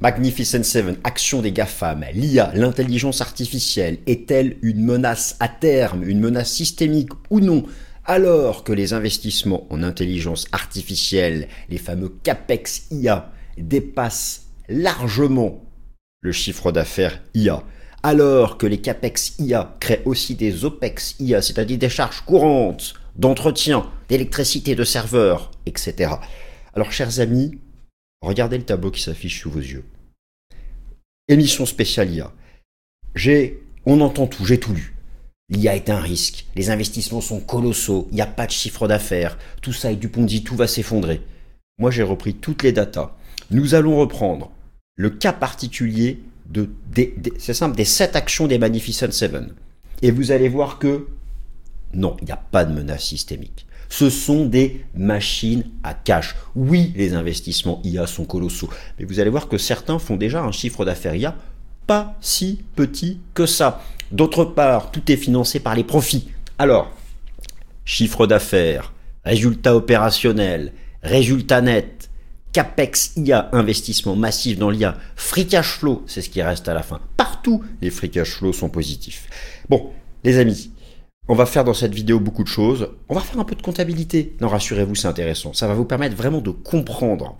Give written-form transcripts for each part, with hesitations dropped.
Magnificent Seven, action des GAFAM, l'IA, l'intelligence artificielle, est-elle une menace à terme, une menace systémique ou non? Alors que les investissements en intelligence artificielle, les fameux CAPEX IA, dépassent largement le chiffre d'affaires IA, alors que les CAPEX IA créent aussi des OPEX IA, c'est-à-dire des charges courantes, d'entretien, d'électricité, de serveurs, etc. Alors, chers amis, regardez le tableau qui s'affiche sous vos yeux. Émission spéciale IA. On entend tout, j'ai tout lu. L'IA est un risque, les investissements sont colossaux, il n'y a pas de chiffre d'affaires, tout ça est du Ponzi, tout va s'effondrer. Moi j'ai repris toutes les datas. Nous allons reprendre le cas particulier c'est simple, des 7 actions des Magnificent Seven. Et vous allez voir que non, il n'y a pas de menace systémique. Ce sont des machines à cash. Oui, les investissements IA sont colossaux, mais vous allez voir que certains font déjà un chiffre d'affaires IA pas si petit que ça. D'autre part, tout est financé par les profits. Alors, chiffre d'affaires, résultats opérationnels, résultats nets, CAPEX IA, investissement massif dans l'IA, free cash flow, c'est ce qui reste à la fin. Partout, les free cash flows sont positifs. Bon, les amis, on va faire dans cette vidéo beaucoup de choses. On va faire un peu de comptabilité. Non, rassurez-vous, c'est intéressant. Ça va vous permettre vraiment de comprendre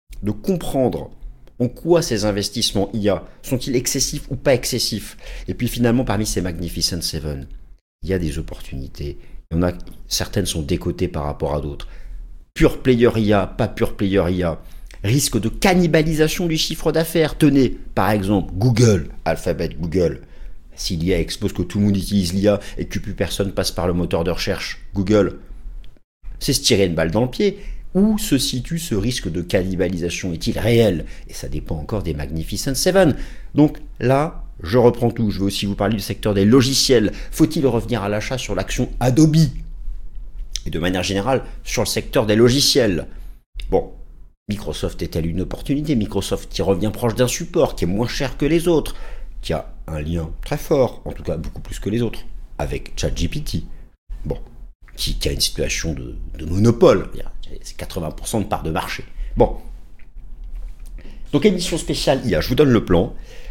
en quoi ces investissements IA sont-ils excessifs ou pas excessifs. Et puis finalement, parmi ces Magnificent Seven, il y a des opportunités. Il y en a, certaines sont décotées par rapport à d'autres. Pure player IA, pas pure player IA. Risque de cannibalisation du chiffre d'affaires. Tenez, par exemple, Google, Alphabet, Google. Si l'IA expose que tout le monde utilise l'IA et que plus personne passe par le moteur de recherche, Google, c'est se tirer une balle dans le pied. Où se situe ce risque de cannibalisation? Est-il réel? Et ça dépend encore des Magnificent Seven. Donc là, je reprends tout. Je vais aussi vous parler du secteur des logiciels. Faut-il revenir à l'achat sur l'action Adobe? Et de manière générale, sur le secteur des logiciels. Bon, Microsoft est-elle une opportunité? Microsoft qui revient proche d'un support, qui est moins cher que les autres, qui a un lien très fort, en tout cas beaucoup plus que les autres, avec ChatGPT. Bon, qui a une situation de monopole. C'est 80% de part de marché. Bon. Donc, émission spéciale IA, je vous donne le plan.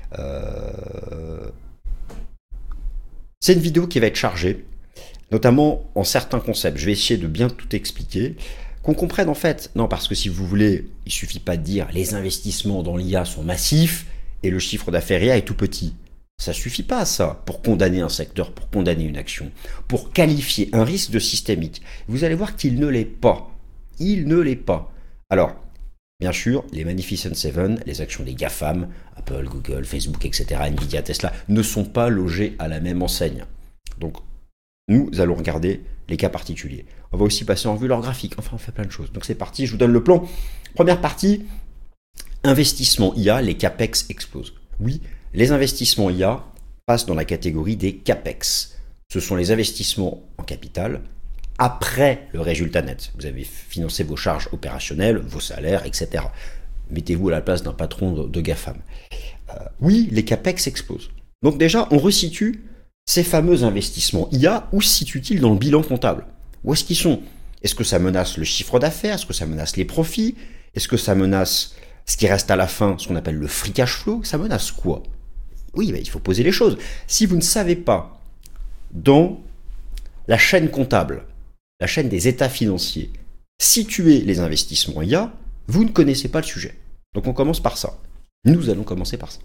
C'est une vidéo qui va être chargée, notamment en certains concepts. Je vais essayer de bien tout expliquer. Qu'on comprenne en fait, non, parce que si vous voulez, il suffit pas de dire les investissements dans l'IA sont massifs et le chiffre d'affaires IA est tout petit. Ça suffit pas, ça, pour condamner un secteur, pour condamner une action, pour qualifier un risque de systémique. Vous allez voir qu'il ne l'est pas. Il ne l'est pas. Alors, bien sûr, les Magnificent Seven, les actions des GAFAM, Apple, Google, Facebook, etc., Nvidia, Tesla, ne sont pas logées à la même enseigne. Donc, nous allons regarder les cas particuliers. On va aussi passer en vue leur graphique. Enfin, on fait plein de choses. Donc, c'est parti, je vous donne le plan. Première partie, investissement IA, les CAPEX explosent. Oui, les investissements IA passent dans la catégorie des CAPEX. Ce sont les investissements en capital après le résultat net. Vous avez financé vos charges opérationnelles, vos salaires, etc. Mettez-vous à la place d'un patron de GAFAM. Oui, les CAPEX explosent. Donc déjà, on resitue ces fameux investissements IA. Où se situent-ils dans le bilan comptable? Où est-ce qu'ils sont? Est-ce que ça menace le chiffre d'affaires? Est-ce que ça menace les profits? Est-ce que ça menace ce qui reste à la fin, ce qu'on appelle le free cash flow? Ça menace quoi? Oui, il faut poser les choses. Si vous ne savez pas, dans la chaîne comptable, la chaîne des états financiers, situer les investissements IA, vous ne connaissez pas le sujet. Donc on commence par ça. Nous allons commencer par ça.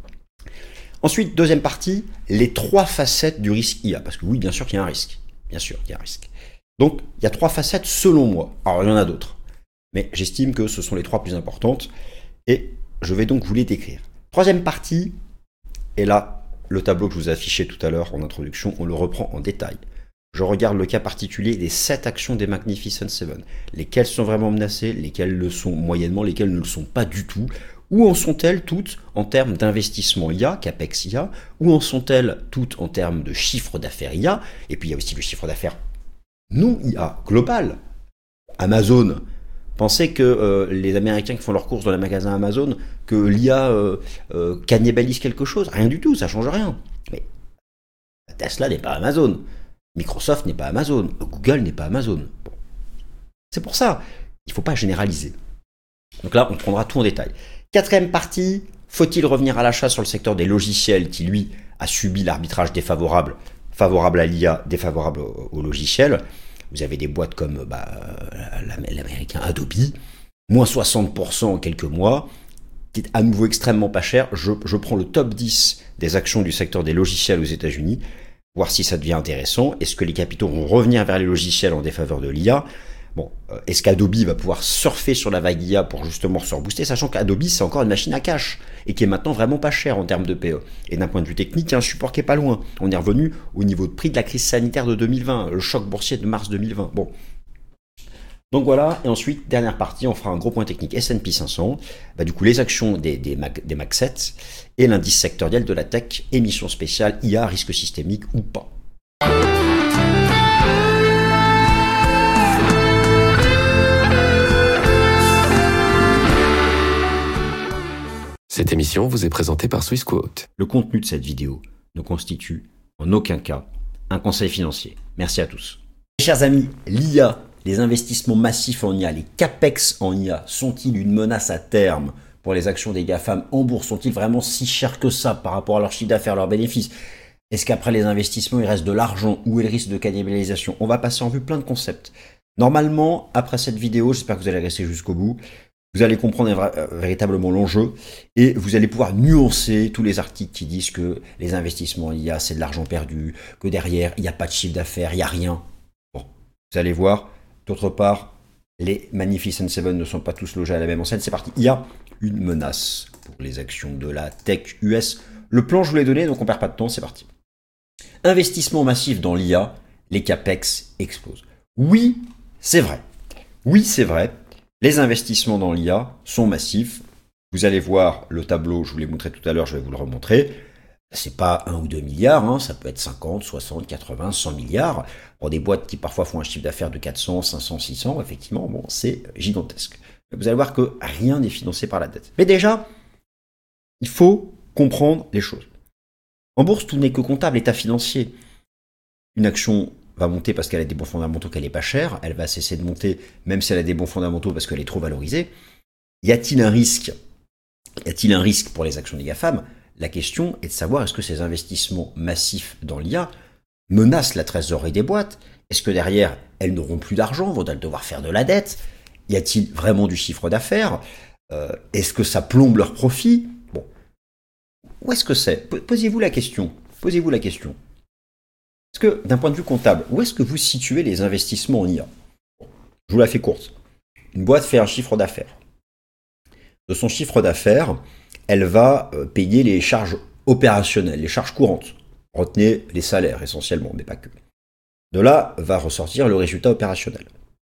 Ensuite, deuxième partie, les 3 facettes du risque IA. Parce que oui, bien sûr qu'il y a un risque. Bien sûr qu'il y a un risque. Donc, il y a 3 facettes selon moi. Alors, il y en a d'autres. Mais j'estime que ce sont les 3 plus importantes. Et je vais donc vous les décrire. Troisième partie, et là, le tableau que je vous ai affiché tout à l'heure en introduction, on le reprend en détail. Je regarde le cas particulier des 7 actions des Magnificent Seven. Lesquelles sont vraiment menacées, lesquelles le sont moyennement, lesquelles ne le sont pas du tout. Où en sont-elles toutes en termes d'investissement IA, CAPEX IA? Où en sont-elles toutes en termes de chiffre d'affaires IA? Et puis il y a aussi le chiffre d'affaires non IA, global. Amazon. Pensez que les Américains qui font leurs courses dans les magasins Amazon, que l'IA cannibalise quelque chose? Rien du tout, ça change rien. Mais Tesla n'est pas Amazon. Microsoft n'est pas Amazon. Google n'est pas Amazon. Bon. C'est pour ça, il ne faut pas généraliser. Donc là, on prendra tout en détail. Quatrième partie, Faut-il revenir à l'achat sur le secteur des logiciels qui, lui, a subi l'arbitrage défavorable, favorable à l'IA, défavorable aux logiciels? Vous avez des boîtes comme l'américain Adobe, moins 60% en quelques mois, qui est à nouveau extrêmement pas cher. Je prends le top 10 des actions du secteur des logiciels aux États-Unis, voir si ça devient intéressant. Est-ce que les capitaux vont revenir vers les logiciels en défaveur de l'IA? Bon, est-ce qu'Adobe va pouvoir surfer sur la vague IA pour justement se rebooster, sachant qu'Adobe, c'est encore une machine à cash, et qui est maintenant vraiment pas cher en termes de PE. Et d'un point de vue technique, il y a un support qui est pas loin. On est revenu au niveau de prix de la crise sanitaire de 2020, le choc boursier de mars 2020. Bon. Donc voilà, et ensuite, dernière partie, on fera un gros point technique S&P 500, du coup les actions des Mac 7, et l'indice sectoriel de la tech, émission spéciale IA, risque systémique ou pas. Cette émission vous est présentée par Swissquote. Le contenu de cette vidéo ne constitue en aucun cas un conseil financier. Merci à tous. Chers amis, l'IA, les investissements massifs en IA, les CAPEX en IA, sont-ils une menace à terme pour les actions des GAFAM en bourse? Sont-ils vraiment si chers que ça par rapport à leur chiffre d'affaires, leurs bénéfices? Est-ce qu'après les investissements, il reste de l'argent? Où est le risque de cannibalisation? On va passer en vue plein de concepts. Normalement, après cette vidéo, j'espère que vous allez rester jusqu'au bout, vous allez comprendre véritablement l'enjeu et vous allez pouvoir nuancer tous les articles qui disent que les investissements en IA, c'est de l'argent perdu, que derrière, il n'y a pas de chiffre d'affaires, il n'y a rien. Bon, vous allez voir. D'autre part, les Magnificent Seven ne sont pas tous logés à la même enseigne. C'est parti. Il y a une menace pour les actions de la tech US. Le plan, je vous l'ai donné, donc on ne perd pas de temps. C'est parti. Investissement massif dans l'IA, les CAPEX explosent. Oui, c'est vrai. Oui, c'est vrai. Les investissements dans l'IA sont massifs. Vous allez voir le tableau, je vous l'ai montré tout à l'heure, je vais vous le remontrer. C'est pas 1 ou 2 milliards, ça peut être 50, 60, 80, 100 milliards. Pour des boîtes qui parfois font un chiffre d'affaires de 400, 500, 600, effectivement, bon, c'est gigantesque. Vous allez voir que rien n'est financé par la dette. Mais déjà, il faut comprendre les choses. En bourse, tout n'est que comptable, état financier. Une action va monter parce qu'elle a des bons fondamentaux, qu'elle n'est pas chère. Elle va cesser de monter même si elle a des bons fondamentaux parce qu'elle est trop valorisée. Y a-t-il un risque? Y a-t-il un risque pour les actions des GAFAM? La question est de savoir est-ce que ces investissements massifs dans l'IA menacent la trésorerie des boîtes? Est-ce que derrière, elles n'auront plus d'argent, vont-elles devoir faire de la dette? Y a-t-il vraiment du chiffre d'affaires? Est-ce que ça plombe leurs profits? Bon, où est-ce que c'est? Posez-vous la question. Posez-vous la question. Est-ce que, d'un point de vue comptable, où est-ce que vous situez les investissements en IA? Je vous la fais courte. Une boîte fait un chiffre d'affaires. De son chiffre d'affaires, elle va payer les charges opérationnelles, les charges courantes. Retenez les salaires essentiellement, mais pas que. De là va ressortir le résultat opérationnel.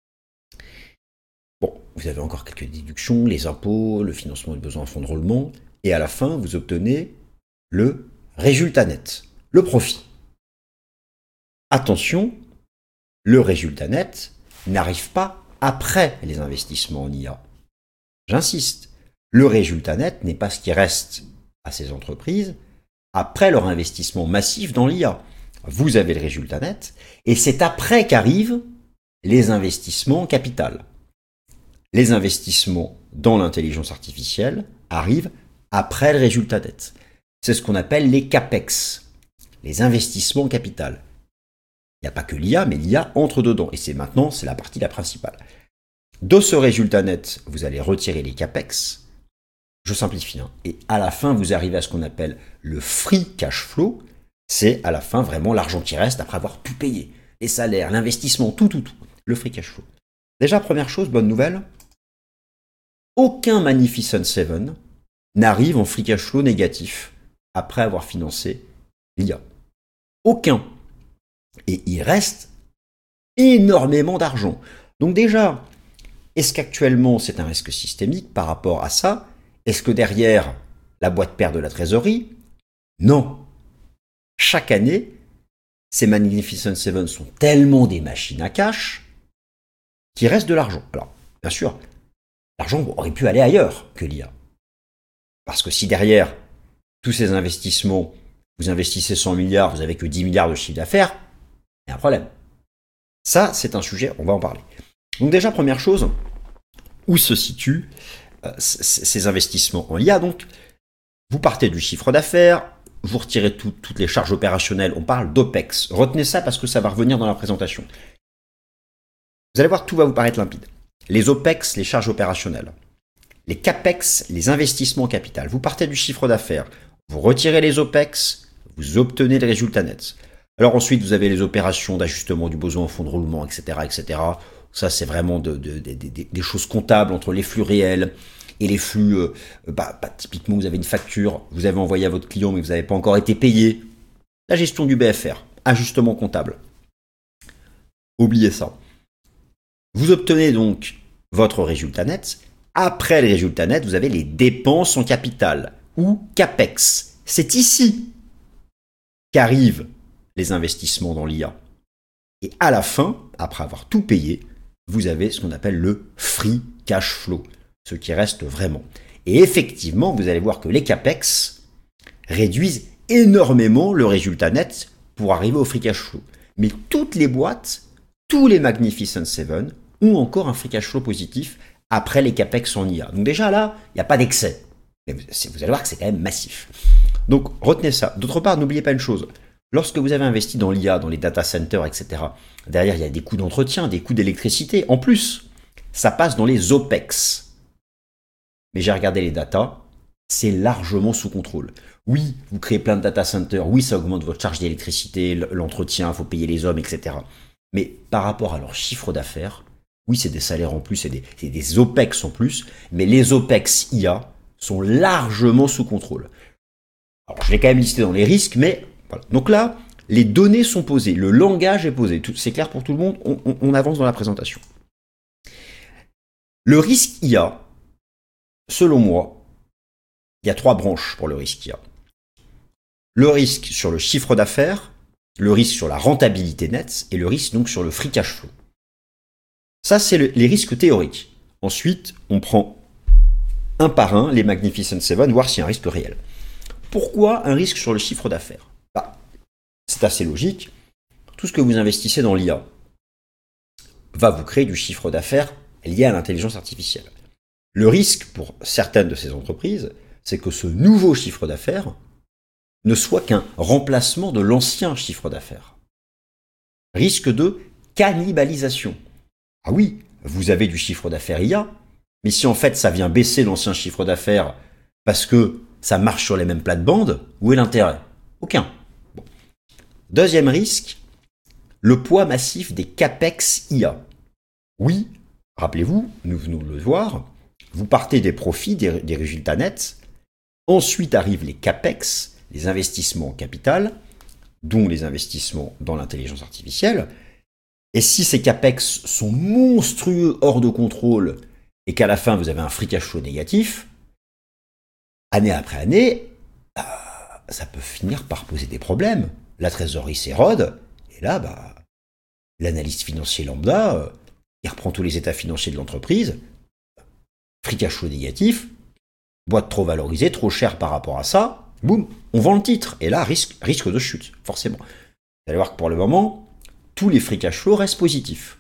Bon, vous avez encore quelques déductions, les impôts, le financement des besoins en fonds de roulement, et à la fin, vous obtenez le résultat net, le profit. Attention, le résultat net n'arrive pas après les investissements en IA. J'insiste, le résultat net n'est pas ce qui reste à ces entreprises après leur investissement massif dans l'IA. Vous avez le résultat net, et c'est après qu'arrivent les investissements en capital. Les investissements dans l'intelligence artificielle arrivent après le résultat net. C'est ce qu'on appelle les CAPEX, les investissements en capital. Il n'y a pas que l'IA, mais l'IA entre dedans. Et c'est la partie la principale. De ce résultat net, vous allez retirer les CAPEX. Je simplifie. Et à la fin, vous arrivez à ce qu'on appelle le free cash flow. C'est à la fin vraiment l'argent qui reste après avoir tout payé. Les salaires, l'investissement, tout. Le free cash flow. Déjà, première chose, bonne nouvelle. Aucun Magnificent Seven n'arrive en free cash flow négatif après avoir financé l'IA. Aucun. Et il reste énormément d'argent. Donc déjà, est-ce qu'actuellement c'est un risque systémique par rapport à ça? Est-ce que derrière, la boîte perd de la trésorerie? Non. Chaque année, ces Magnificent Seven sont tellement des machines à cash qu'il reste de l'argent. Alors, bien sûr, l'argent aurait pu aller ailleurs que l'IA. Parce que si derrière tous ces investissements, vous investissez 100 milliards, vous n'avez que 10 milliards de chiffre d'affaires, il y a un problème. Ça, c'est un sujet, on va en parler. Donc déjà, première chose, où se situent ces investissements en IA? Donc, Vous partez du chiffre d'affaires, vous retirez toutes les charges opérationnelles, on parle d'OPEX. Retenez ça parce que ça va revenir dans la présentation. Vous allez voir, tout va vous paraître limpide. Les OPEX, les charges opérationnelles. Les CAPEX, les investissements en capital. Vous partez du chiffre d'affaires, vous retirez les OPEX, vous obtenez le résultat net. Alors ensuite, vous avez les opérations d'ajustement du besoin en fonds de roulement, etc. etc. Ça, c'est vraiment des choses comptables entre les flux réels et les flux... typiquement, vous avez une facture, vous avez envoyé à votre client, mais vous n'avez pas encore été payé. La gestion du BFR, ajustement comptable. Oubliez ça. Vous obtenez donc votre résultat net. Après le résultat net, vous avez les dépenses en capital, ou CAPEX. C'est ici qu'arrivent les investissements dans l'IA. Et à la fin, après avoir tout payé, vous avez ce qu'on appelle le free cash flow, ce qui reste vraiment. Et effectivement, vous allez voir que les CAPEX réduisent énormément le résultat net pour arriver au free cash flow. Mais toutes les boîtes, tous les Magnificent Seven ont encore un free cash flow positif après les CAPEX en IA. Donc déjà là, il n'y a pas d'excès. Mais vous allez voir que c'est quand même massif. Donc retenez ça. D'autre part, n'oubliez pas une chose. Lorsque vous avez investi dans l'IA, dans les data centers, etc., derrière, il y a des coûts d'entretien, des coûts d'électricité. En plus, ça passe dans les OPEX. Mais j'ai regardé les datas, c'est largement sous contrôle. Oui, vous créez plein de data centers, oui, ça augmente votre charge d'électricité, l'entretien, il faut payer les hommes, etc. Mais par rapport à leur chiffre d'affaires, oui, c'est des salaires en plus, c'est des OPEX en plus, mais les OPEX IA sont largement sous contrôle. Alors, je l'ai quand même listé dans les risques, mais voilà. Donc là, les données sont posées, le langage est posé, c'est clair pour tout le monde, on avance dans la présentation. Le risque IA, selon moi, il y a 3 branches pour le risque IA. Le risque sur le chiffre d'affaires, le risque sur la rentabilité nette et le risque donc sur le free cash flow. Ça, c'est les risques théoriques. Ensuite, on prend un par un les Magnificent Seven, voir s'il y a un risque réel. Pourquoi un risque sur le chiffre d'affaires ? C'est assez logique. Tout ce que vous investissez dans l'IA va vous créer du chiffre d'affaires lié à l'intelligence artificielle. Le risque pour certaines de ces entreprises, c'est que ce nouveau chiffre d'affaires ne soit qu'un remplacement de l'ancien chiffre d'affaires. Risque de cannibalisation. Ah oui, vous avez du chiffre d'affaires IA, mais si en fait ça vient baisser l'ancien chiffre d'affaires parce que ça marche sur les mêmes plates-bandes, où est l'intérêt ? Aucun. Bon. Deuxième risque, le poids massif des CAPEX IA. Oui, rappelez-vous, nous venons de le voir, vous partez des profits, des résultats nets, ensuite arrivent les CAPEX, les investissements en capital, dont les investissements dans l'intelligence artificielle. Et si ces CAPEX sont monstrueux, hors de contrôle, et qu'à la fin vous avez un free cash flow négatif, année après année, ça peut finir par poser des problèmes. La trésorerie s'érode, et là, l'analyste financier lambda, il reprend tous les états financiers de l'entreprise, free cash flow négatif, boîte trop valorisée, trop chère par rapport à ça, boum, on vend le titre, et là, risque de chute, forcément. Vous allez voir que pour le moment, tous les free cash flow restent positifs.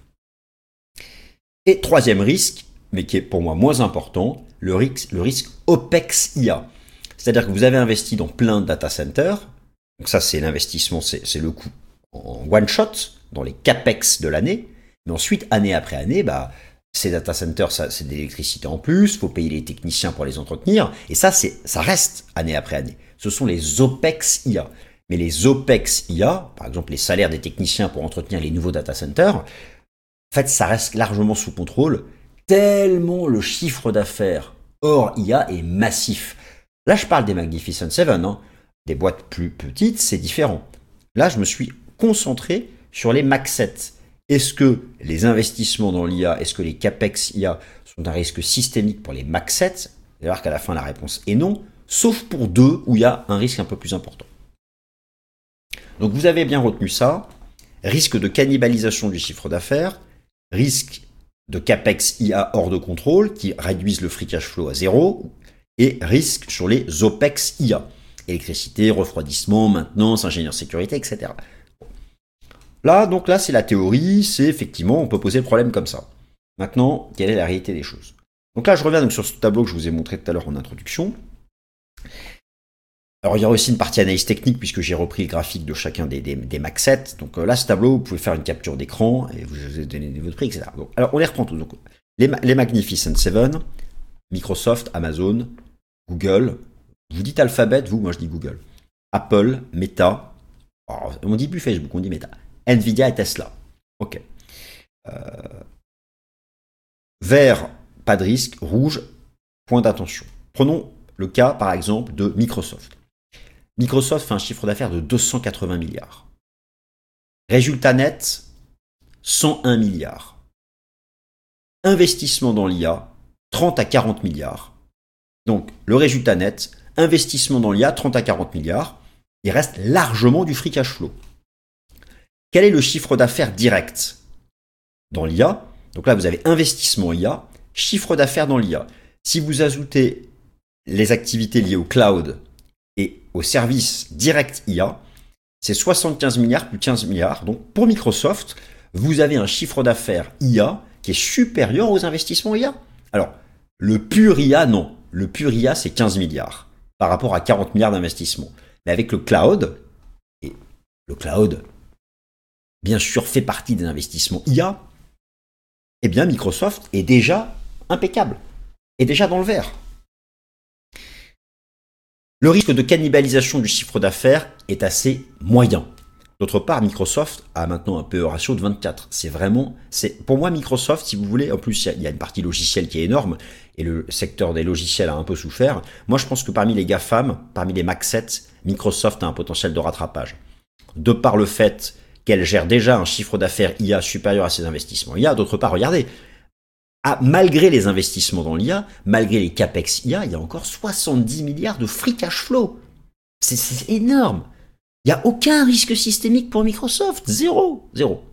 Et troisième risque, mais qui est pour moi moins important, le risque OPEX IA. C'est-à-dire que vous avez investi dans plein de data centers, donc ça c'est l'investissement, c'est le coût en one shot, dans les CAPEX de l'année, mais ensuite, année après année, ces data centers, c'est de l'électricité en plus, il faut payer les techniciens pour les entretenir, et ça reste année après année. Ce sont les OPEX IA. Mais les OPEX IA, par exemple les salaires des techniciens pour entretenir les nouveaux data centers, en fait, ça reste largement sous contrôle, tellement le chiffre d'affaires hors IA est massif. Là, je parle des Magnificent Seven, hein. Des boîtes plus petites, c'est différent. Là, je me suis concentré sur les Max 7. Est-ce que les investissements dans l'IA, est-ce que les CAPEX IA sont un risque systémique pour les Max 7 ? Vous allez voir qu'à la fin, la réponse est non, sauf pour 2 où il y a un risque un peu plus important. Donc vous avez bien retenu ça, risque de cannibalisation du chiffre d'affaires, risque de CAPEX IA hors de contrôle qui réduisent le free cash flow à 0 et risque sur les OPEX IA, électricité, refroidissement, maintenance, ingénieur sécurité, etc. Là, c'est la théorie, c'est effectivement, on peut poser le problème comme ça. Maintenant, quelle est la réalité des choses ? Donc là, je reviens sur ce tableau que je vous ai montré tout à l'heure en introduction. Alors, il y aura aussi une partie analyse technique puisque j'ai repris le graphique de chacun des Mac 7. Donc là, ce tableau, vous pouvez faire une capture d'écran et vous donnez votre prix, etc. Donc, alors, on les reprend tous. Donc, les Magnificent Seven, Microsoft, Amazon, Google. Vous dites Alphabet, vous, moi je dis Google. Apple, Meta. Alors, on dit plus Facebook, on dit Meta. Nvidia et Tesla. Ok. Vert, pas de risque. Rouge, point d'attention. Prenons le cas, par exemple, de Microsoft. Microsoft fait un chiffre d'affaires de 280 milliards. Résultat net, 101 milliards. Investissement dans l'IA, 30 à 40 milliards. Donc, le résultat net, investissement dans l'IA, 30 à 40 milliards. Il reste largement du free cash flow. Quel est le chiffre d'affaires direct dans l'IA? Donc là, vous avez investissement IA, chiffre d'affaires dans l'IA. Si vous ajoutez les activités liées au cloud et aux services directs IA, c'est 75 milliards plus 15 milliards. Donc pour Microsoft, vous avez un chiffre d'affaires IA qui est supérieur aux investissements IA. Alors, le pur IA, non. Le pur IA, c'est 15 milliards par rapport à 40 milliards d'investissements. Mais avec le cloud, et le cloud, bien sûr, fait partie des investissements IA, eh bien, Microsoft est déjà impeccable, est déjà dans le vert. Le risque de cannibalisation du chiffre d'affaires est assez moyen. D'autre part, Microsoft a maintenant un PE ratio de 24. Pour moi, Microsoft, si vous voulez, en plus, il y a une partie logicielle qui est énorme, et le secteur des logiciels a un peu souffert. Moi, je pense que parmi les GAFAM, parmi les Mac 7, Microsoft a un potentiel de rattrapage. De par le fait qu'elle gère déjà un chiffre d'affaires IA supérieur à ses investissements IA. D'autre part, regardez, malgré les investissements dans l'IA, malgré les CAPEX IA, il y a encore 70 milliards de free cash flow. C'est énorme. Il n'y a aucun risque systémique pour Microsoft. Zéro.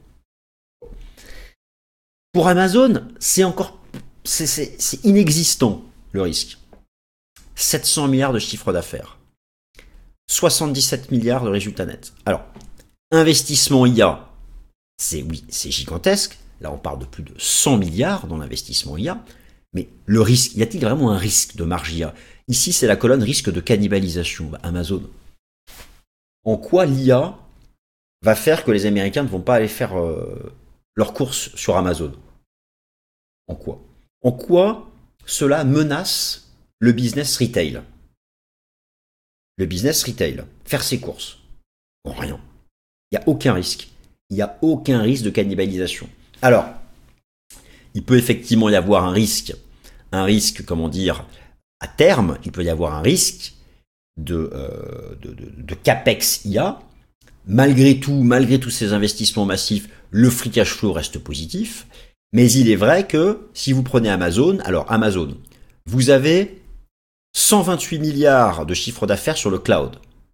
Pour Amazon, c'est inexistant, le risque. 700 milliards de chiffre d'affaires. 77 milliards de résultats nets. Alors, investissement IA, c'est gigantesque. Là, on parle de plus de 100 milliards dans l'investissement IA. Mais le risque, y a-t-il vraiment un risque de marge IA? Ici, c'est la colonne risque de cannibalisation. Amazon. En quoi l'IA va faire que les Américains ne vont pas aller faire leurs courses sur Amazon? En quoi? En quoi cela menace le business retail? Le business retail, faire ses courses. Bon, rien. Il n'y a aucun risque. Il n'y a aucun risque de cannibalisation. Alors, il peut effectivement y avoir un risque, comment dire, à terme, il peut y avoir un risque de CAPEX IA. Malgré tous ces investissements massifs, le free cash flow reste positif. Mais il est vrai que si vous prenez Amazon, alors Amazon, vous avez 128 milliards de chiffre d'affaires sur le cloud.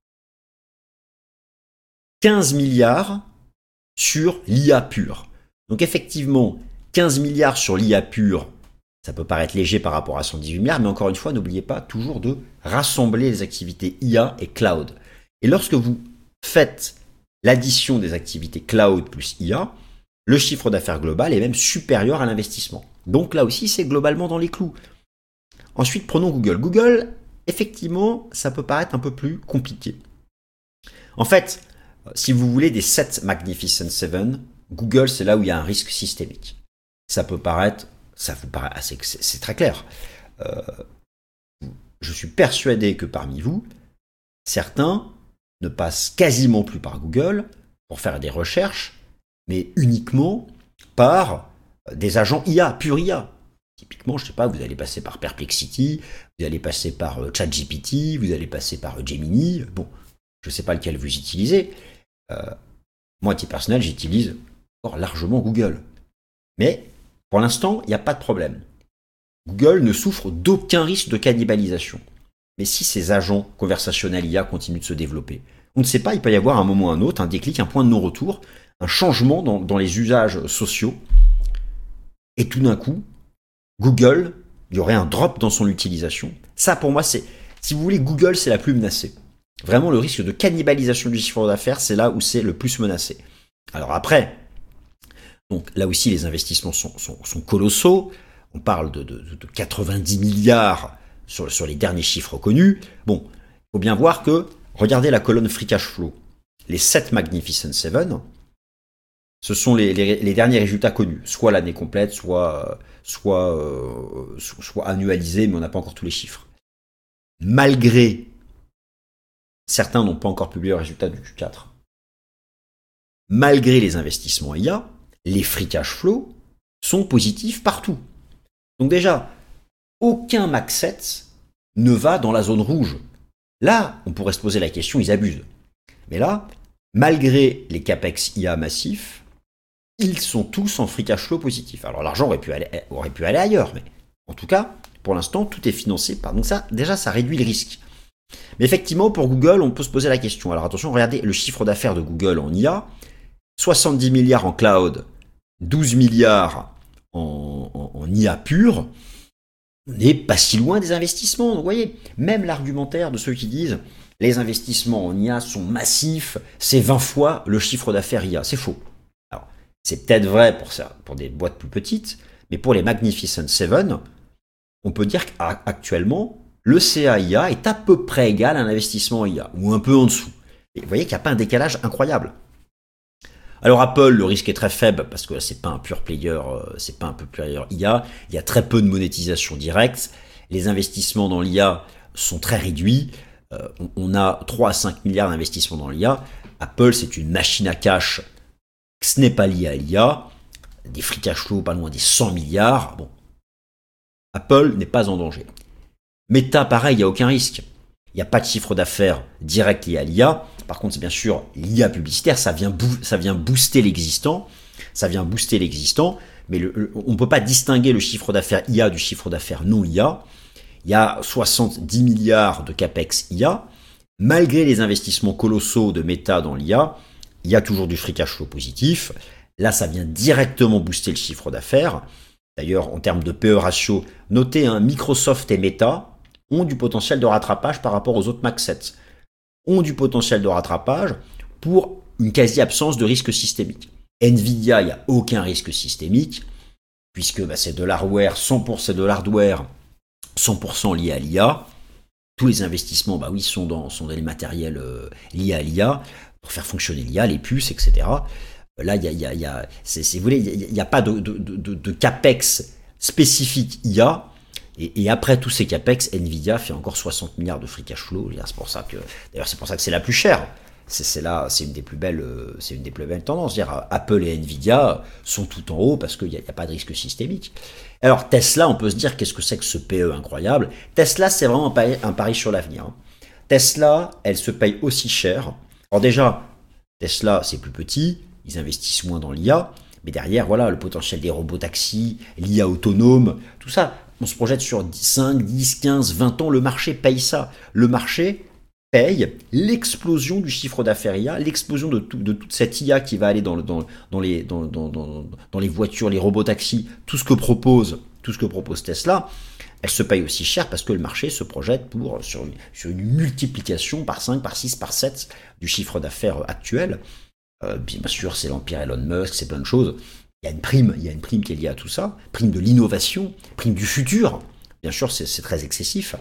15 milliards sur l'IA pure. Donc effectivement, 15 milliards sur l'IA pure, ça peut paraître léger par rapport à 118 milliards, mais encore une fois, n'oubliez pas toujours de rassembler les activités IA et cloud. Et lorsque vous faites l'addition des activités cloud plus IA, le chiffre d'affaires global est même supérieur à l'investissement. Donc là aussi, c'est globalement dans les clous. Ensuite, prenons Google. Google, effectivement, ça peut paraître un peu plus compliqué. En fait, si vous voulez des 7 Magnificent 7, Google, c'est là où il y a un risque systémique. Ça vous paraît assez, c'est très clair. Je suis persuadé que parmi vous, certains ne passent quasiment plus par Google pour faire des recherches, mais uniquement par des agents IA, pur IA. Typiquement, je ne sais pas, vous allez passer par Perplexity, vous allez passer par ChatGPT, vous allez passer par Gemini. Bon, je ne sais pas lequel vous utilisez. Moi, à titre personnel, j'utilise encore largement Google. Mais pour l'instant, il n'y a pas de problème. Google ne souffre d'aucun risque de cannibalisation. Mais si ces agents conversationnels IA continuent de se développer, on ne sait pas, il peut y avoir un moment ou un autre, un déclic, un point de non-retour, un changement dans les usages sociaux. Et tout d'un coup, Google, il y aurait un drop dans son utilisation. Ça, pour moi, si vous voulez, Google, c'est la plus menacée. Vraiment, le risque de cannibalisation du chiffre d'affaires, c'est là où c'est le plus menacé. Alors après, donc là aussi, les investissements sont colossaux. On parle de 90 milliards sur les derniers chiffres connus. Bon, faut bien voir que, regardez la colonne Free Cash Flow. Les 7 Magnificent Seven, ce sont les derniers résultats connus, soit l'année complète, soit annualisé, mais on n'a pas encore tous les chiffres. Malgré, certains n'ont pas encore publié le résultat du Q4, malgré les investissements IA, les free cash flow sont positifs partout. Donc déjà, aucun Max 7 ne va dans la zone rouge. Là, on pourrait se poser la question, ils abusent. Mais là, malgré les capex IA massifs, ils sont tous en free cash flow positif. Alors l'argent aurait pu aller ailleurs, mais en tout cas, pour l'instant, tout est financé par. Donc ça, déjà, ça réduit le risque. Mais effectivement, pour Google, on peut se poser la question. Alors attention, regardez le chiffre d'affaires de Google en IA, 70 milliards en cloud, 12 milliards en IA pure. On n'est pas si loin des investissements. Donc vous voyez, même l'argumentaire de ceux qui disent les investissements en IA sont massifs, c'est 20 fois le chiffre d'affaires IA. C'est faux. Alors, c'est peut-être vrai pour des boîtes plus petites, mais pour les Magnificent Seven, on peut dire qu'actuellement, le CA-IA est à peu près égal à un investissement en IA, ou un peu en dessous. Et vous voyez qu'il n'y a pas un décalage incroyable. Alors Apple, le risque est très faible parce que c'est pas un pure player, c'est pas un pure player IA. Il y a très peu de monétisation directe. Les investissements dans l'IA sont très réduits. On a 3 à 5 milliards d'investissements dans l'IA. Apple, c'est une machine à cash. Ce n'est pas lié à l'IA. Des free cash flow pas loin des 100 milliards. Bon, Apple n'est pas en danger. Meta, pareil, il n'y a aucun risque. Il n'y a pas de chiffre d'affaires direct lié à l'IA. Par contre, c'est bien sûr l'IA publicitaire, ça vient booster l'existant. Ça vient booster l'existant, mais on ne peut pas distinguer le chiffre d'affaires IA du chiffre d'affaires non IA. Il y a 70 milliards de capex IA. Malgré les investissements colossaux de Meta dans l'IA, il y a toujours du free cash flow positif. Là, ça vient directement booster le chiffre d'affaires. D'ailleurs, en termes de PE ratio, notez, Microsoft et Meta ont du potentiel de rattrapage par rapport aux autres Max 7. Ont du potentiel de rattrapage pour une quasi-absence de risque systémique. Nvidia, il n'y a aucun risque systémique, puisque c'est de l'hardware, 100% de l'hardware, 100% lié à l'IA. Tous les investissements, sont dans les matériels liés à l'IA, pour faire fonctionner l'IA, les puces, etc. Là, si vous voulez, il n'y a pas de capex spécifique IA. Et après tous ces capex, Nvidia fait encore 60 milliards de free cash flow. C'est pour ça que c'est la plus chère. C'est une des plus belles tendances. Apple et Nvidia sont tout en haut parce qu'il n'y a pas de risque systémique. Alors Tesla, on peut se dire qu'est-ce que c'est que ce PE incroyable. Tesla, c'est vraiment un pari sur l'avenir. Tesla, elle se paye aussi cher. Alors déjà, Tesla, c'est plus petit, ils investissent moins dans l'IA, mais derrière, voilà, le potentiel des robots taxis, l'IA autonome, tout ça. On se projette sur 5, 10, 15, 20 ans, le marché paye ça. Le marché paye l'explosion du chiffre d'affaires IA, l'explosion de toute cette IA qui va aller dans les voitures, les robots taxis, tout ce que propose Tesla. Elle se paye aussi cher parce que le marché se projette sur une multiplication par 5, par 6, par 7 du chiffre d'affaires actuel. Bien sûr, c'est l'empire Elon Musk, c'est plein de choses. Il y a une prime qui est liée à tout ça, prime de l'innovation, prime du futur. Bien sûr, c'est très excessif.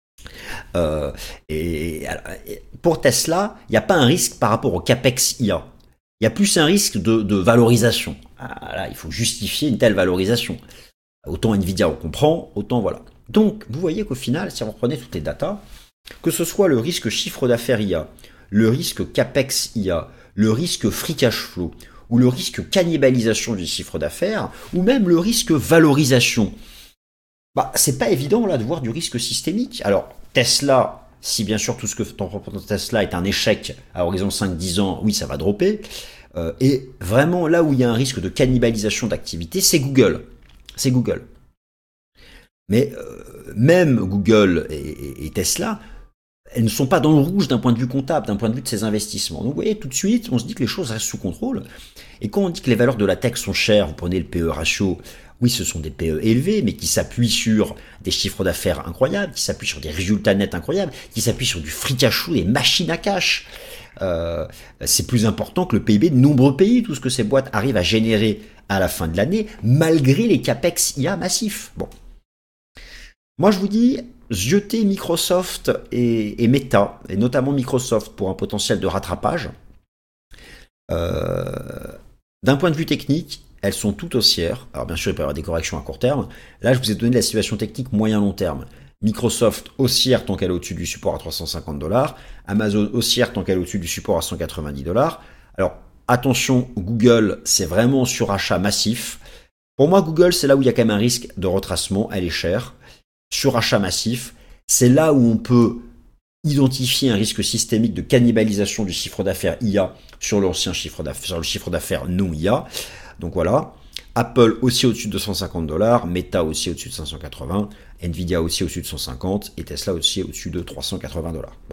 Et pour Tesla, il n'y a pas un risque par rapport au capex IA. Il y a plus un risque de valorisation. Là, il faut justifier une telle valorisation. Autant Nvidia on comprend, autant voilà. Donc, vous voyez qu'au final, si vous reprenez toutes les datas, que ce soit le risque chiffre d'affaires IA, le risque capex IA, le risque free cash flow, ou le risque cannibalisation du chiffre d'affaires, ou même le risque valorisation, c'est pas évident là de voir du risque systémique. Alors, Tesla, si bien sûr tout ce que propose Tesla est un échec à horizon 5-10 ans, oui, ça va dropper. Et vraiment, là où il y a un risque de cannibalisation d'activité, c'est Google. C'est Google. Mais même Google et Tesla, elles ne sont pas dans le rouge d'un point de vue comptable, d'un point de vue de ces investissements. Donc vous voyez, tout de suite, on se dit que les choses restent sous contrôle. Et quand on dit que les valeurs de la tech sont chères, vous prenez le PE ratio, oui, ce sont des PE élevés, mais qui s'appuient sur des chiffres d'affaires incroyables, qui s'appuient sur des résultats nets incroyables, qui s'appuient sur du free cash flow, des machines à cash. C'est plus important que le PIB de nombreux pays, tout ce que ces boîtes arrivent à générer à la fin de l'année, malgré les capex IA massifs. Bon. Moi, je vous dis, zioter Microsoft et Meta, et notamment Microsoft pour un potentiel de rattrapage. D'un point de vue technique, elles sont tout haussières. Alors bien sûr, il peut y avoir des corrections à court terme. Là, je vous ai donné la situation technique moyen-long terme. Microsoft haussière tant qu'elle est au-dessus du support à 350 $. Amazon haussière tant qu'elle est au-dessus du support à 190 $. Alors, attention, Google, c'est vraiment surachat massif. Pour moi, Google, c'est là où il y a quand même un risque de retracement. Elle est chère. Surachat massif, c'est là où on peut identifier un risque systémique de cannibalisation du chiffre d'affaires IA sur l'ancien chiffre d'affaires, sur le chiffre d'affaires non IA. Donc voilà. Apple aussi au-dessus de 250 $, Meta aussi au-dessus de 580, Nvidia aussi au-dessus de 150 et Tesla aussi au-dessus de 380 $. Bon.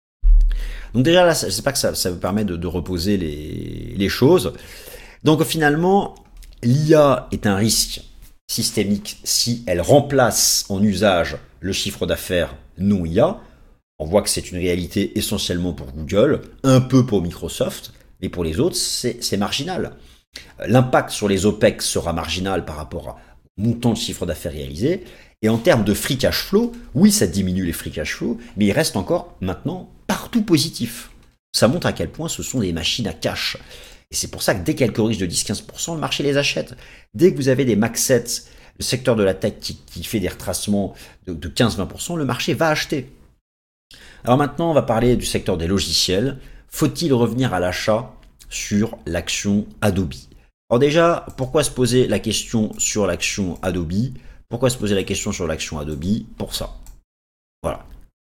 Donc déjà là, je ne sais pas que ça me permet de reposer les choses. Donc finalement, l'IA est un risque systémique si elle remplace en usage le chiffre d'affaires non IA. On voit que c'est une réalité essentiellement pour Google, un peu pour Microsoft, mais pour les autres, c'est marginal. L'impact sur les OPEX sera marginal par rapport au montant de chiffre d'affaires réalisé. Et en termes de free cash flow, oui, ça diminue les free cash flow, mais il reste encore maintenant partout positif. Ça montre à quel point ce sont des machines à cash. Et c'est pour ça que dès qu'elles corrigent de 10-15%, le marché les achète. Dès que vous avez des max sets, le secteur de la tech qui fait des retracements de 15-20%, le marché va acheter. Alors maintenant, on va parler du secteur des logiciels. Faut-il revenir à l'achat sur l'action Adobe? Alors déjà, pourquoi se poser la question sur l'action Adobe? Pourquoi se poser la question sur l'action Adobe? Pour ça. Voilà.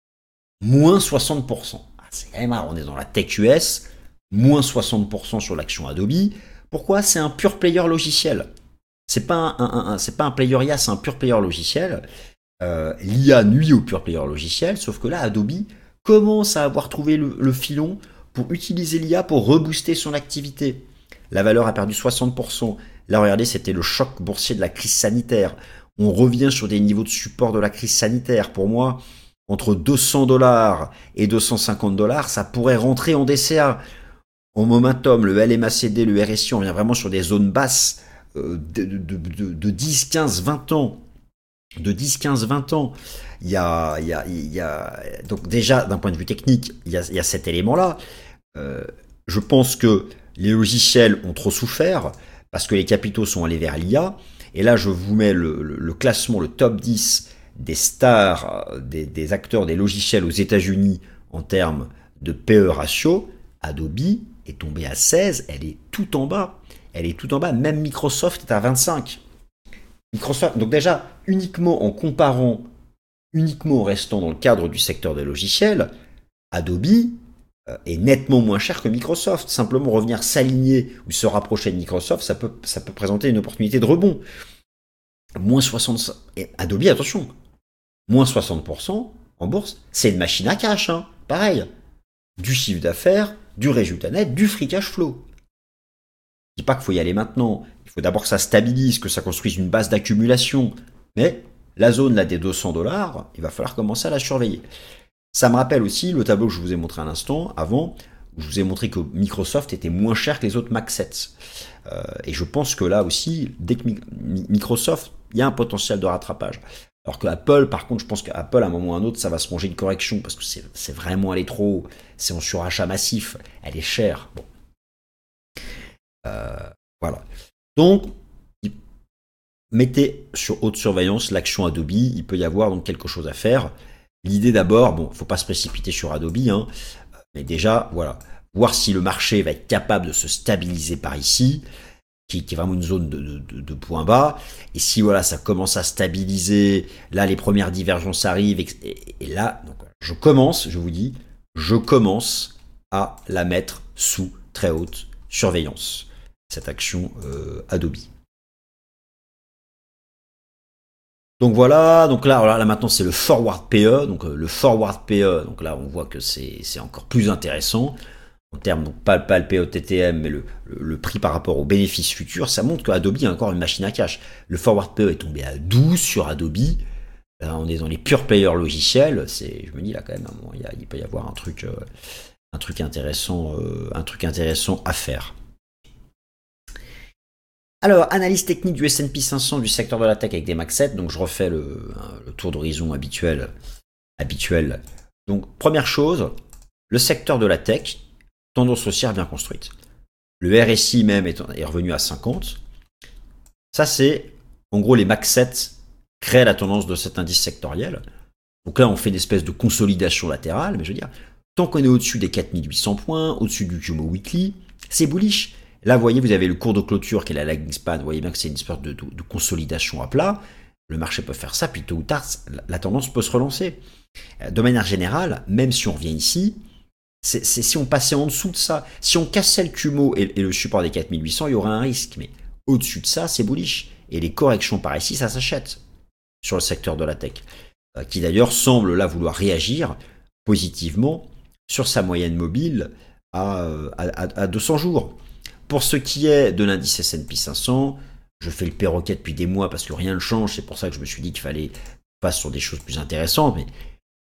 Moins 60%. Ah, c'est quand même rare, on est dans la tech US. Moins 60% sur l'action Adobe. Pourquoi? C'est un pure player logiciel. C'est pas un player IA, c'est un pure player logiciel. L'IA nuit au pure player logiciel, sauf que là, Adobe commence à avoir trouvé le filon pour utiliser l'IA pour rebooster son activité. La valeur a perdu 60%. Là, regardez, c'était le choc boursier de la crise sanitaire. On revient sur des niveaux de support de la crise sanitaire. Pour moi, entre 200 $ et 250 $, ça pourrait rentrer en DCA. En momentum, le LMACD, le RSI, on revient vraiment sur des zones basses de 10, 15, 20 ans. De 10, 15, 20 ans. Il y a donc déjà, d'un point de vue technique, il y a cet élément-là. Je pense que les logiciels ont trop souffert parce que les capitaux sont allés vers l'IA. Et là, je vous mets le classement, le top 10 des stars, des acteurs des logiciels aux États-Unis en termes de PE ratio. Adobe est tombé à 16, elle est tout en bas. Elle est tout en bas, même Microsoft est à 25. Microsoft, donc déjà, uniquement en comparant, uniquement en restant dans le cadre du secteur des logiciels, Adobe est nettement moins cher que Microsoft. Simplement revenir s'aligner ou se rapprocher de Microsoft, ça peut présenter une opportunité de rebond. Moins 60%, et Adobe, attention, moins 60% en bourse, c'est une machine à cash, hein, pareil. Du chiffre d'affaires, du résultat net, du free cash flow. Je dis pas qu'il faut y aller maintenant, il faut d'abord que ça stabilise, que ça construise une base d'accumulation, mais la zone là des 200 $, il va falloir commencer à la surveiller. Ça me rappelle aussi le tableau que je vous ai montré à l'instant, avant, où je vous ai montré que Microsoft était moins cher que les autres Mac 7. Et je pense que là aussi, dès que Microsoft, il y a un potentiel de rattrapage. Alors que Apple, par contre, je pense qu'Apple, à un moment ou à un autre, ça va se manger une correction, parce que c'est vraiment aller trop haut, c'est en surachat massif, elle est chère. Bon. Voilà. Donc, mettez sur haute surveillance l'action Adobe, il peut y avoir donc quelque chose à faire. L'idée d'abord, bon, il ne faut pas se précipiter sur Adobe, hein, mais déjà, voilà, voir si le marché va être capable de se stabiliser par ici, qui est vraiment une zone de point bas, et si voilà, ça commence à stabiliser, là les premières divergences arrivent, et là, donc, je vous dis, je commence à la mettre sous très haute surveillance, cette action Adobe. Donc voilà, donc là maintenant c'est le forward PE, donc le forward PE, donc là on voit que c'est encore plus intéressant en termes, donc pas le PE TTM, mais le prix par rapport aux bénéfices futurs, ça montre que Adobe a encore une machine à cash. Le forward PE est tombé à 12 sur Adobe, là on est dans les pure players logiciels, je me dis là quand même, il peut y avoir un truc intéressant à faire. Alors, analyse technique du S&P 500 du secteur de la tech avec des Max 7. Donc, je refais le tour d'horizon habituel. Donc, première chose, le secteur de la tech, tendance haussière bien construite. Le RSI même est revenu à 50. Ça, c'est en gros les Max 7 créent la tendance de cet indice sectoriel. Donc là, on fait une espèce de consolidation latérale, mais je veux dire, tant qu'on est au-dessus des 4800 points, au-dessus du Kumo Weekly, c'est bullish. Là, vous voyez, vous avez le cours de clôture qui est la lagging span. Vous voyez bien que c'est une espèce de consolidation à plat. Le marché peut faire ça, puis tôt ou tard, la tendance peut se relancer. De manière générale, même si on revient ici, c'est si on passait en dessous de ça. Si on cassait le Kumo et le support des 4800, il y aurait un risque. Mais au-dessus de ça, c'est bullish. Et les corrections par ici, ça s'achète sur le secteur de la tech. Qui d'ailleurs semble là vouloir réagir positivement sur sa moyenne mobile à 200 jours. Pour ce qui est de l'indice S&P 500, je fais le perroquet depuis des mois parce que rien ne change. C'est pour ça que je me suis dit qu'il fallait passer sur des choses plus intéressantes. Mais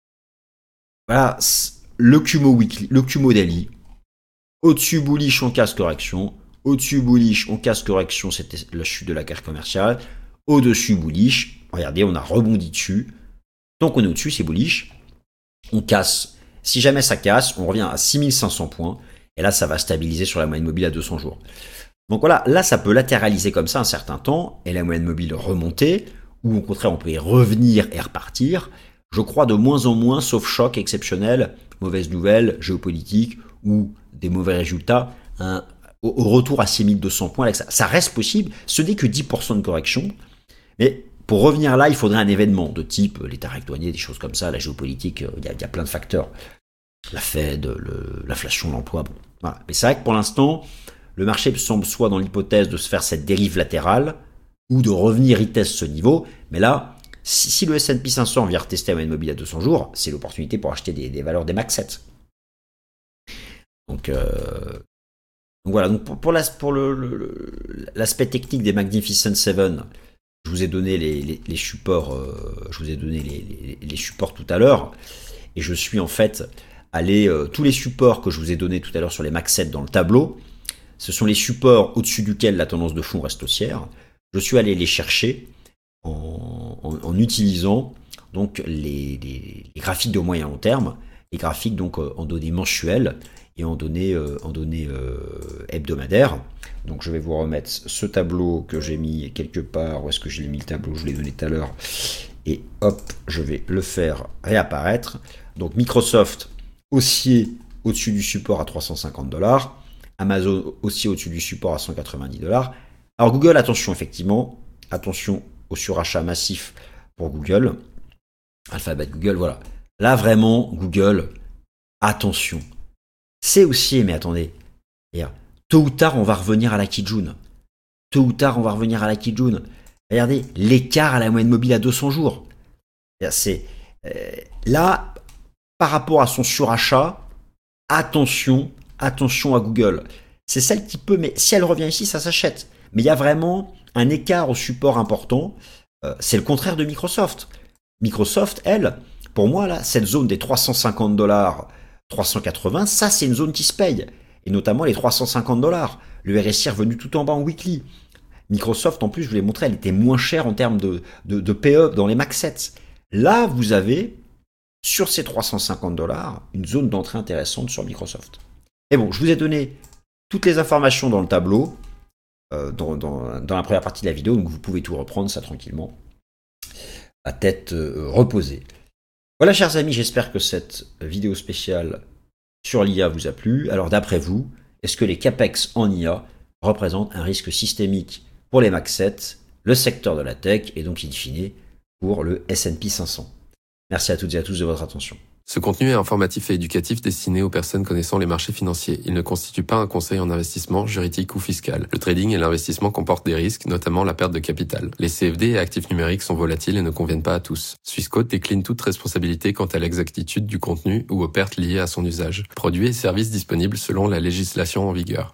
voilà, le Kumo Weekly, le Kumo Daily, au-dessus bullish, on casse correction. Au-dessus bullish, on casse correction, c'était la chute de la guerre commerciale. Au-dessus bullish, regardez, on a rebondi dessus. Donc on est au-dessus, c'est bullish. On casse. Si jamais ça casse, on revient à 6500 points. Et là, ça va stabiliser sur la moyenne mobile à 200 jours. Donc voilà, là, ça peut latéraliser comme ça un certain temps. Et la moyenne mobile remonter. Ou au contraire, on peut y revenir et repartir. Je crois de moins en moins, sauf choc exceptionnel, mauvaise nouvelle, géopolitique ou des mauvais résultats, au retour à 6200 points. Ça reste possible. Ce n'est que 10% de correction. Mais pour revenir là, il faudrait un événement de type les tarifs douaniers, des choses comme ça, la géopolitique, il y a plein de facteurs. La Fed, l'inflation, l'emploi, bon. Voilà. Mais c'est vrai que pour l'instant, le marché semble soit dans l'hypothèse de se faire cette dérive latérale ou de revenir retest ce niveau. Mais là, si le S&P 500 vient retester la moyenne mobile à 200 jours, c'est l'opportunité pour acheter des valeurs des Max 7. Donc voilà, donc pour l'aspect technique des Magnificent Seven, je vous ai donné les supports, les supports tout à l'heure, et je suis en fait allé tous les supports que je vous ai donnés tout à l'heure sur les Max 7 dans le tableau. Ce sont les supports au-dessus duquel la tendance de fond reste haussière. Je suis allé les chercher en utilisant donc les graphiques de moyen long terme, les graphiques donc en données mensuelles et en données hebdomadaires. Donc je vais vous remettre ce tableau que j'ai mis quelque part. Où est-ce que j'ai mis le tableau? Je l'ai donné tout à l'heure. Et hop, je vais le faire réapparaître. Donc Microsoft haussier au-dessus du support à $350. Amazon aussi au-dessus du support à $190. Alors Google, attention effectivement. Attention au surachat massif pour Google. Alphabet Google, voilà. Là vraiment, Google, attention. C'est haussier, mais attendez. Tôt ou tard, on va revenir à la Kijun. Regardez, l'écart à la moyenne mobile à 200 jours. C'est là, par rapport à son surachat, attention à Google. C'est celle qui peut, mais si elle revient ici, ça s'achète. Mais il y a vraiment un écart au support important. C'est le contraire de Microsoft. Microsoft, elle, pour moi, là, cette zone des $350, 380, ça, c'est une zone qui se paye. Et notamment les $350. Le RSI est revenu tout en bas en weekly. Microsoft, en plus, je vous l'ai montré, elle était moins chère en termes de PE dans les Max 7. Là, vous avez, sur ces $350, une zone d'entrée intéressante sur Microsoft. Et bon, je vous ai donné toutes les informations dans le tableau, dans la première partie de la vidéo, donc vous pouvez tout reprendre ça tranquillement, à tête reposée. Voilà, chers amis, j'espère que cette vidéo spéciale sur l'IA vous a plu. Alors, d'après vous, est-ce que les CAPEX en IA représentent un risque systémique pour les Max 7, le secteur de la tech et donc, in fine, pour le S&P 500? Merci à toutes et à tous de votre attention. Ce contenu est informatif et éducatif destiné aux personnes connaissant les marchés financiers. Il ne constitue pas un conseil en investissement, juridique ou fiscal. Le trading et l'investissement comportent des risques, notamment la perte de capital. Les CFD et actifs numériques sont volatiles et ne conviennent pas à tous. Swissquote décline toute responsabilité quant à l'exactitude du contenu ou aux pertes liées à son usage. Produits et services disponibles selon la législation en vigueur.